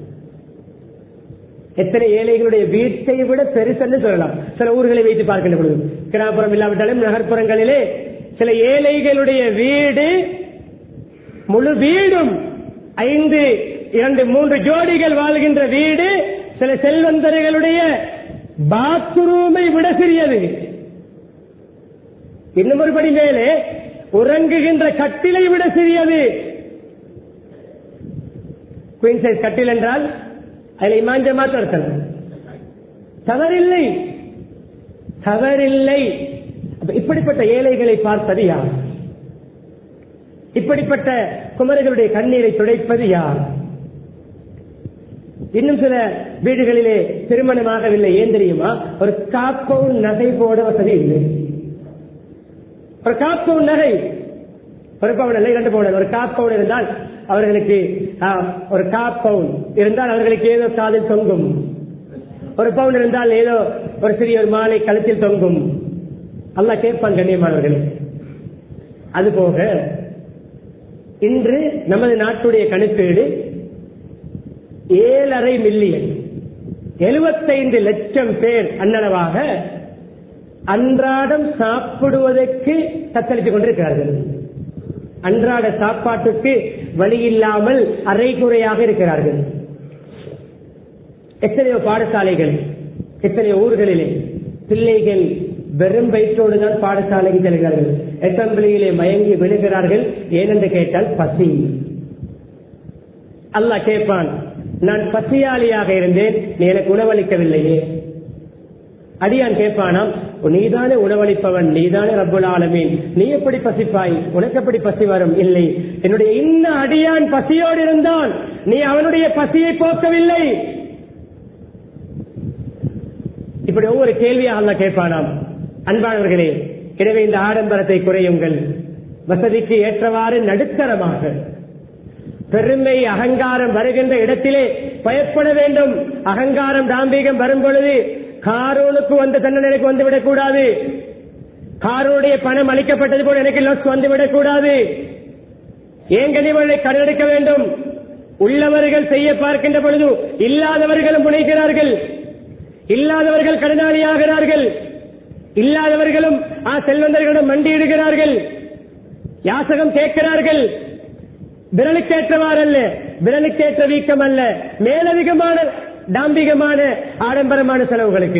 எத்தனை ஏழைகளுடைய வீட்டை விட பெருசென்று சொல்லலாம். சில ஊர்களை வைத்து பார்க்கின்ற பொழுது, கிராமப்புறம் இல்லாவிட்டாலும் நகர்ப்புறங்களிலே சில ஏழைகளுடைய வீடு, முழு வீடும் ஐந்து இரண்டு மூன்று ஜோடிகள் வாழ்கின்ற வீடு, சில செல்வந்தர்களுடைய பாத்ரூமை விட சிறியது. இன்னும் ஒருபடி மேலே உறங்குகின்ற கட்டிலை விட சிறியது. குயின் சைஸ் கட்டில் என்றால் அதில் இமாஞ்ச மாத்திரம் இருக்கலாம். தவறில்லை, தவறில்லை. இப்படிப்பட்ட ஏழைகளை பார்ப்பது யார்? இப்படிப்பட்ட குமரர்களுடைய கண்ணீரை துடைப்பது யார்? இன்னும் சில வீடுகளிலே திருமணமாகவில்லை. ஏன் தெரியுமா? ஒரு காப்பவுன் நகை போட வசதி இல்லை. ஒரு காப்பவுன் நகை, ஒரு பவுன் இல்லை, இரண்டு பவுன், ஒரு காப்பவுன் இருந்தால் அவர்களுக்கு, ஒரு காப்பவுன் இருந்தால் அவர்களுக்கு ஏதோ காதில் தொங்கும். ஒரு பவுன் இருந்தால் ஏதோ ஒரு சிறிய ஒரு மாலை கழுத்தில் தொங்கும். அல்லாஹ் கேட்பான் கண்ணியமானவர்களே. அதுபோக இன்று நமது நாட்டுடைய கணக்கீடு ஏழரை மில்லியன் எழுபத்தைந்து லட்சம் பேர் அன்னளவாக அன்றாடம் சாப்பிடுவதற்கு தத்தளித்துக் கொண்டிருக்கிறார்கள். அன்றாட சாப்பாட்டுக்கு வழி இல்லாமல் அரைகுறையாக இருக்கிறார்கள். எத்தனையோ பாடசாலைகள், எத்தனையோ ஊர்களிலே பிள்ளைகள் வெறும் வயிற்றோடு தான் பாடசாலைக்கு செல்கிறார்கள். அசம்பிளியிலே மயங்கி விழுகிறார்கள். ஏனென்று கேட்டால் பசி. அல்லாஹ் கேட்பான், நான் பசியாளியாக இருந்தேன், நீ எனக்கு உணவளிக்கவில்லையே. அடியான் கேட்பானாம், நீதானே உணவளிப்பவன், நீதானே ரப்புல் ஆலமீன், நீ எப்படி பசிப்பாய், உனக்கு எப்படி பசி வரும்? இல்லை, என்னுடைய இன்ன அடியான் பசியோடு இருந்தான், நீ அவனுடைய பசியை போக்கவில்லை. இப்படி ஒவ்வொரு கேள்வியாக அல்லாஹ் கேட்பானாம். அன்பானவர்களே, எனவே இந்த ஆடம்பரத்தை குறையுங்கள். வசதிக்கு ஏற்றவாறு நடுத்தரமாக, பெருமை அகங்காரம் வருகின்ற இடத்திலே பயப்பட வேண்டும். அகங்காரம் தாம்பீகம் வரும் பொழுது காரூனுக்கு வந்த தண்டனைக்கு வந்துவிடக் கூடாது. காரூனுடைய பணம் அளிக்கப்பட்டது போல எனக்கு லாஸ் வந்துவிடக் கூடாது. ஏன் கனிமலை கடனெடுக்க வேண்டும்? உள்ளவர்கள் செய்ய பார்க்கின்ற பொழுது இல்லாதவர்களும் முனைகிறார்கள், இல்லாதவர்கள் கடனாளியாகிறார்கள், இல்லாதவர்களும் செல்வந்தர்களிடம் மண்டியிடுகிறார்கள், யாசகம் கேட்கிறார்கள். விரலுக்கேற்றவாறு அல்ல, விரலுக்கேற்ற வீக்கம் அல்ல, மேலதிகமான தாம்பிகமான ஆடம்பரமான செலவுகளுக்கு.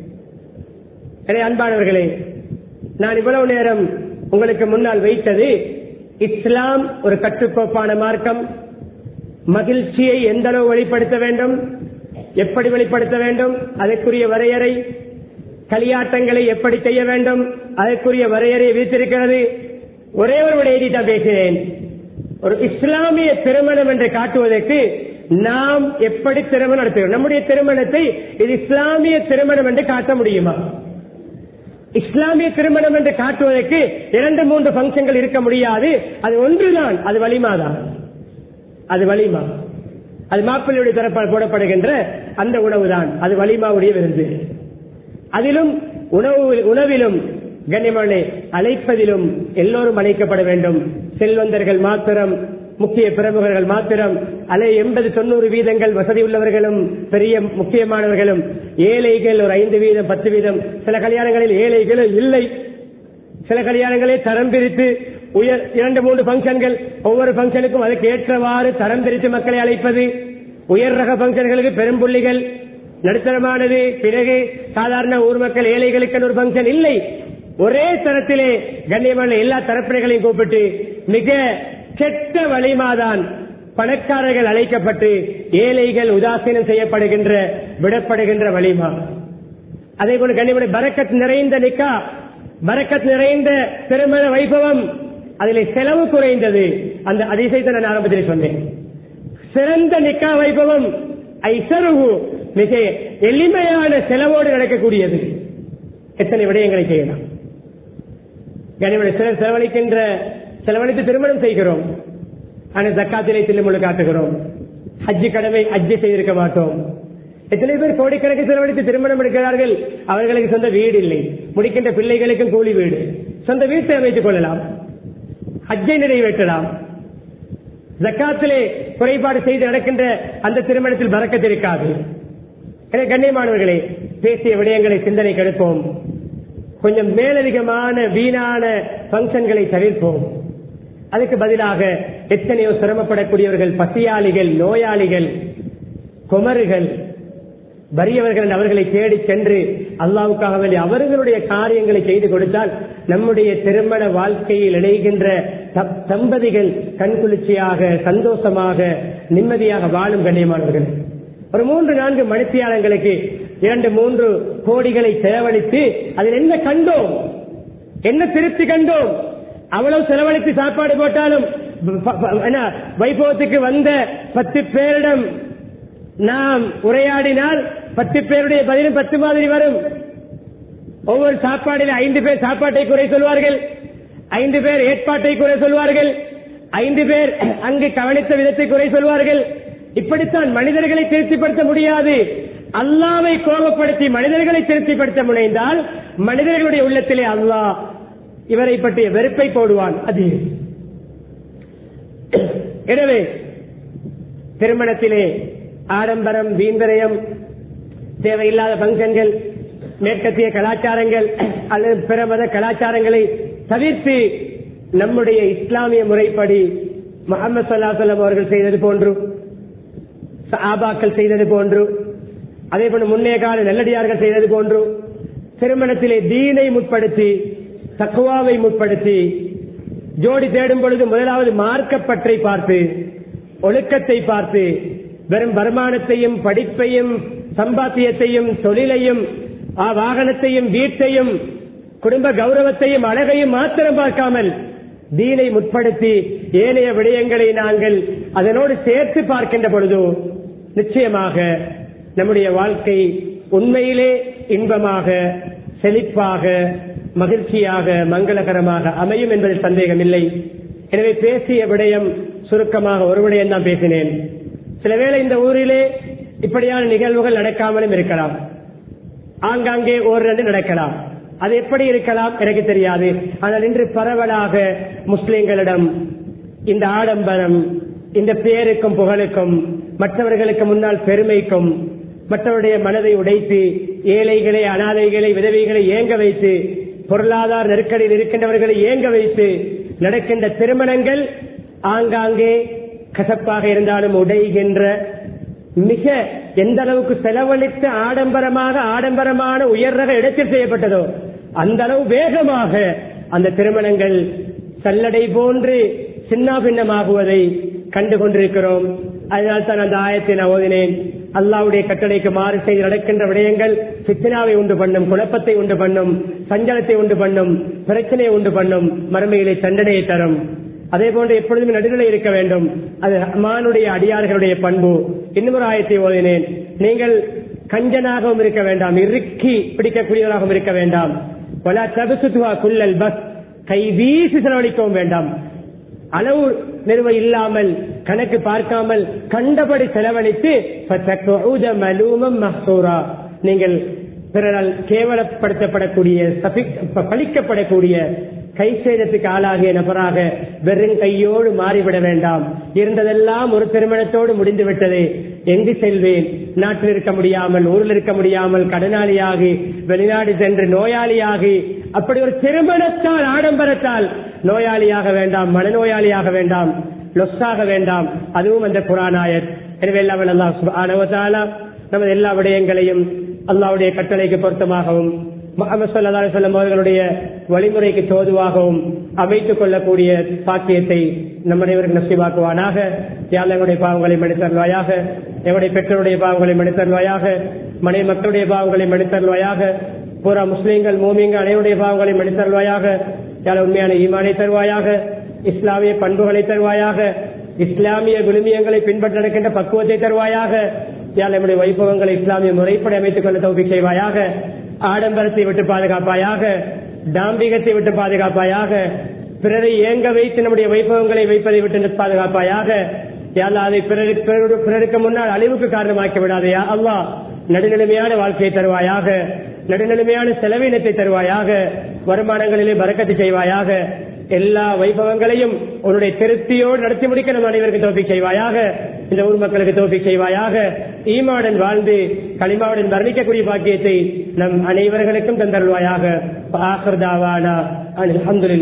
அன்பானவர்களே, நான் இவ்வளவு நேரம் உங்களுக்கு முன்னால் வைத்தது இஸ்லாம் ஒரு கட்டுக்கோப்பான மார்க்கம். மகிழ்ச்சியை எந்த அளவு வெளிப்படுத்த வேண்டும், எப்படி வெளிப்படுத்த வேண்டும், அதற்குரிய வரையறை. களியாட்டங்களை எப்படி செய்ய வேண்டும், அதற்குரிய வரையறையை வைத்திருக்கிறது. ஒரே ஒரு விடயத்தை தான் பேசினேன். ஒரு இஸ்லாமிய திருமணம் என்று காட்டுவதற்கு நாம் எப்படி திருமணம் நடத்துகிறோம்? நம்முடைய திருமணத்தை இது இஸ்லாமிய திருமணம் என்று காட்ட முடியுமா? இஸ்லாமிய திருமணம் என்று காட்டுவதற்கு இரண்டு மூன்று பங்கன்கள் இருக்க முடியாது. அது ஒன்றுதான், அது வலிமாதான். அது வலிமா, அது மாப்பிள்ளையுடைய தரப்பால் போடப்படுகின்ற அந்த உணவுதான், அது வலிமாவுடைய விருந்து. அதிலும் உணவு உணவிலும் கண்ணியமானே அழைப்பதிலும் எல்லோரும் அழைக்கப்பட வேண்டும். செல்வந்தர்கள் மாத்திரம், முக்கிய பிரமுகர்கள் மாத்திரம் அலை எண்பது தொண்ணூறு வீதங்கள் வசதி உள்ளவர்களும் பெரிய முக்கியமானவர்களும், ஏழைகள் ஒரு ஐந்து வீதம் பத்து வீதம். சில கல்யாணங்களில் ஏழைகள் இல்லை, சில கல்யாணங்களில் தரம் பிரித்து உயர் இரண்டு மூன்று பங்கன்கள், ஒவ்வொரு பங்கனுக்கும் அதற்கு ஏற்றவாறு தரம் பிரித்து மக்களை அழைப்பது. உயர் ரக பங்கன்களுக்கு பெரும்புள்ளிகள், நடுத்தரமானது, பிறகு சாதாரண ஊர் மக்கள் ஏழைகளுக்கு ஒரு பங்கன் இல்லை. ஒரே தரத்திலே கண்ணியமான எல்லா தரப்பினர்களையும் கூப்பிட்டு மிக கெட்ட வலிமாதான் பணக்காரர்கள் அழைக்கப்பட்டு ஏழைகள் உதாசீனம் செய்யப்படுகின்ற விடப்படுகின்ற வலிமா. அதே போல கண்ணியமான பரக்கத் நிறைந்த நிக்கா, பரக்கத் நிறைந்த திருமண வைபவம், அதிலே செலவு குறைந்தது. அந்த அதிசயத்தை நான் ஆரம்பத்தில் சொன்னேன். சிறந்த நிக்கா வைபவம் ஐசருகு, மிக எளிமையான செலவோடு நடக்கக்கூடியது. எத்தனை விடயங்களை செய்யலாம். கனிமனை சிலர் செலவழிக்கின்ற செலவழித்து திருமணம் செய்கிறோம், ஆனால் ஜக்காத்திலே தில்லுமுள்ளு காட்டுகிறோம். ஹஜ்ஜி கடமை ஹஜ்ஜி செய்திருக்க மாட்டோம். எத்தனை பேர் கோடிக்கணக்கு செலவழித்து திருமணம் எடுக்கிறார்கள். அவர்களுக்கு சொந்த வீடு இல்லை, முடிக்கின்ற பிள்ளைகளுக்கும் கூலி வீடு, சொந்த வீட்டை அமைத்துக் கொள்ளலாம், ஹஜ்ஜை நிறைவேற்றலாம். ஜக்காத்திலே குறைபாடு செய்து நடக்கின்ற அந்த திருமணத்தில் பரக்கத் இருக்காது. கண்ணியமானவர்களே, பேசிய விடயங்களை சிந்தனை கெடுப்போம். கொஞ்சம் மேலதிகமான வீணான பங்கன்களை தவிர்ப்போம். அதுக்கு பதிலாக எத்தனையோ சிரமப்படக்கூடியவர்கள், பசியாளிகள், நோயாளிகள், குமருகள், வறியவர்கள், அவர்களை தேடி சென்று அல்லாஹ்வுக்காக வேண்டி அவர்களுடைய காரியங்களை செய்து கொடுத்தால் நம்முடைய திருமண வாழ்க்கையில் இணைகின்ற தம்பதிகள் கண்குளிர்ச்சியாக, சந்தோஷமாக, நிம்மதியாக வாழும். கண்ணியமானவர்கள், ஒரு மூன்று நான்கு மணித்தியாலங்களுக்கு இரண்டு மூன்று கோடிகளை செலவழித்து அதில் என்ன கண்டோம், என்ன திருப்தி கண்டோம்? அவ்வளவு செலவழித்து சாப்பாடு போட்டாலும் வைபவத்துக்கு வந்த பத்து பேரிடம் நாம் உரையாடினால் பத்து பேருடைய பதிலும் பத்து மாதிரி வரும். ஒவ்வொரு சாப்பாடில் ஐந்து பேர் சாப்பாட்டை குறை சொல்வார்கள், ஐந்து பேர் ஏற்பாட்டை குறை சொல்வார்கள், ஐந்து பேர் அங்கு கவனித்த விதத்தை குறை சொல்வார்கள். இப்படித்தான் மனிதர்களை திருப்திப்படுத்த முடியாது. அல்லாஹ்வை கோபப்படுத்தி மனிதர்களை திருப்திப்படுத்த முனைந்தால் மனிதர்களுடைய உள்ளத்திலே அல்லாஹ் இவரை பற்றிய வெறுப்பை போடுவான். அது எனவே திருமணத்திலே ஆடம்பரம், வீண்விரயம், தேவையில்லாத பங்கன்கள், மேற்கத்திய கலாச்சாரங்கள் அல்லது பிற மத கலாச்சாரங்களை தவிர்த்து நம்முடைய இஸ்லாமிய முறைப்படி முஹம்மது ஸல்லல்லாஹு அலைஹி வஸல்லம் அவர்கள் செய்தது போன்று, சஹாபாக்கள் செய்தது போன்று, அதே போல முன்னைய கால நல்லடியார்கள் செய்தது போன்று திருமணத்திலே தீனை முற்படுத்தி, தக்வாவை முற்படுத்தி, ஜோடி தேடும் பொழுது முதலாவது மார்க்கப்பற்றை பார்த்து, ஒழுக்கத்தை பார்த்து, வெறும் வருமானத்தையும் படிப்பையும் சம்பாத்தியத்தையும் தொழிலையும் வாகனத்தையும் வீட்டையும் குடும்ப கௌரவத்தையும் அழகையும் மாத்திரம் பார்க்காமல் தீனை முற்படுத்தி ஏனைய விடயங்களை நாங்கள் அதனோடு சேர்த்து பார்க்கின்ற பொழுது நிச்சயமாக நம்முடைய வாழ்க்கை உண்மையிலே இன்பமாக செழிப்பாக மகிழ்ச்சியாக மங்களகரமாக அமையும் என்பதில் சந்தேகமில்லை. எனவே பேசிய விடயம் சுருக்கமாக ஒரு விடயம் தான் பேசினேன். சிலவேளை இந்த ஊரிலே இப்படியான நிகழ்வுகள் நடக்காமலும் இருக்கலாம், ஆங்காங்கே ஓரிரண்டு நடக்கலாம். அது எப்படி இருக்கலாம் எனக்கு தெரியாது. ஆனால் இன்று பரவலாக முஸ்லிம்களிடம் இந்த ஆடம்பரம், இந்த பேருக்கும் புகழுக்கும், மற்றவர்களுக்கு முன்னால் பெருமைக்கும், மற்றவருடைய மனதை உடைத்து ஏழைகளை, அனாதைகளை, விதவைகளை ஏங்க வைத்து, பொருளாதார நெருக்கடியில் இருக்கின்றவர்களை ஏங்க வைத்து நடக்கின்ற திருமணங்கள் ஆங்காங்கே கசப்பாக இருந்தாலும் உடைகின்ற, மிக எந்த அளவுக்கு செலவழித்து ஆடம்பரமாக ஆடம்பரமான உயர் ரக இடத்தில் செய்யப்பட்டதோ அந்த அளவு வேகமாக அந்த திருமணங்கள் சல்லடை போன்று சின்ன பின்னமாகுவதை கண்டு கொண்டிருக்கிறோம். அதனால் தான் அந்த ஆயத்தை நான் ஓதினேன். அல்லாஹ்வுடைய கட்டளைக்கு மாறு செய்து நடக்கின்ற விடயங்கள் ஃபித்னாவை உண்டு பண்ணும், குழப்பத்தை உண்டு பண்ணும், சஞ்சலத்தை உண்டு பண்ணும், பிரச்சனையை உண்டு பண்ணும், மறுமையிலே தண்டனையை தரும். அதே போன்று எப்பொழுதும் நடுநிலை இருக்க வேண்டும். அது ரஹ்மானுடைய அடியார்களுடைய பண்பு. இன்னொரு ஆயத்தை ஓதினேன். நீங்கள் கஞ்சனாகவும் இருக்க வேண்டாம், இறுக்கி பிடிக்கக்கூடியவராகவும் இருக்க வேண்டாம். வலா தபசுதுஹா குல்லல் பஸ், கை வீசி செலவழிக்கவும் வேண்டாம். அளவு நிறுவ இல்லாமல், கணக்கு பார்க்காமல் கண்டபடி செலவழித்து நீங்கள் பிறரால் கேவலப்படுத்தப்படக்கூடிய, பழிக்கப்படக்கூடிய, கை சேதத்துக்கு ஆளாகிய நபராக வெறும் கையோடு மாறிவிட வேண்டாம். இருந்ததெல்லாம் ஒரு திருமணத்தோடு முடிந்து விட்டது, எங்கு செல்வேன், நாட்டில் இருக்க முடியாமல், ஊரில் இருக்க முடியாமல், கடனாளியாகி வெளிநாடு சென்று நோயாளியாகி, அப்படி ஒரு திருமணத்தால் ஆடம்பரத்தால் நோயாளியாக வேண்டாம், மனநோயாளியாக வேண்டாம், லொஸ்ஸாக வேண்டாம். அதுவும் அந்த குர்ஆன் ஆயத். எனவே எல்லாம் அல்லாஹ் சுப்ஹானஹு வ தஆலா நமது எல்லா விடயங்களையும் அல்லாஹ்வுடைய கட்டளைக்கு பொருத்தமாகவும் முஹம்மது ஸல்லல்லாஹு அலைஹி வஸல்லம் அவர்களுடைய வழிமுறைக்கு தோதுவாகவும் அமைத்துக் கொள்ளக்கூடிய பாக்கியத்தை நம் அனைவருக்கு நசீபாக்குவானாக. யா அல்லாஹ் எங்களுடைய பாவங்களை மன்னித்தருள்வாயாக, எங்களுடைய பெற்றோருடைய பாவங்களை மன்னித்தருள்வாயாக, மனைவி மக்களுடைய பாவங்களை மன்னித்தருள்வாயாக, பூரா முஸ்லீம்கள் மூமின்கள் அனைவருடைய பாவங்களை மன்னித்தருள்வாயாக. யா அல்லாஹ் உண்மையான ஈமானை தருவாயாக, இஸ்லாமிய பண்புகளை தருவாயாக, இஸ்லாமிய விழுமியங்களை பின்பற்ற நடக்கின்ற பக்குவத்தை தருவாயாக. யா அல்லாஹ் நம்முடைய வைபவங்களை இஸ்லாமிய முறைப்படி அமைத்துக் கொள்ள தௌஃபீக் செய்வாயாக. ஆடம்பரத்தை விட்டு பாதுகாப்பாயாக, தாம்பிகத்தை விட்டு பாதுகாப்பாயாக, பிறரை ஏங்க வைத்து நம்முடைய வைபவங்களை வைப்பதை விட்டு பாதுகாப்பாயாக. யா அல்லாஹ் அதை பிறருக்கு முன்னால் அழிவுக்கு காரணமாக்கி விடாதே. யா அல்லாஹ் நடுநிலைமையான வாழ்க்கையை தருவாயாக, நடுநிலைமையான செலவினத்தை தருவாயாக, வருமானங்களிலே பரக்கத்து செய்வாயாக. எல்லா வைபவங்களையும் உன்னுடைய திருப்தியோடு நடத்தி முடிக்க நம் அனைவருக்கு தௌஃபீக் செய்வாயாக. இந்த ஊர் மக்களுக்கு தௌஃபீக் செய்வாயாக. ஈமாவுடன் வாழ்ந்து கலிமாவுடன் வர்ணிக்கக்கூடிய பாக்கியத்தை நம் அனைவர்களுக்கும் தந்தருள்வாயாக. ஆகிர் தாவானா அல்ஹம்துலில்லாஹ்.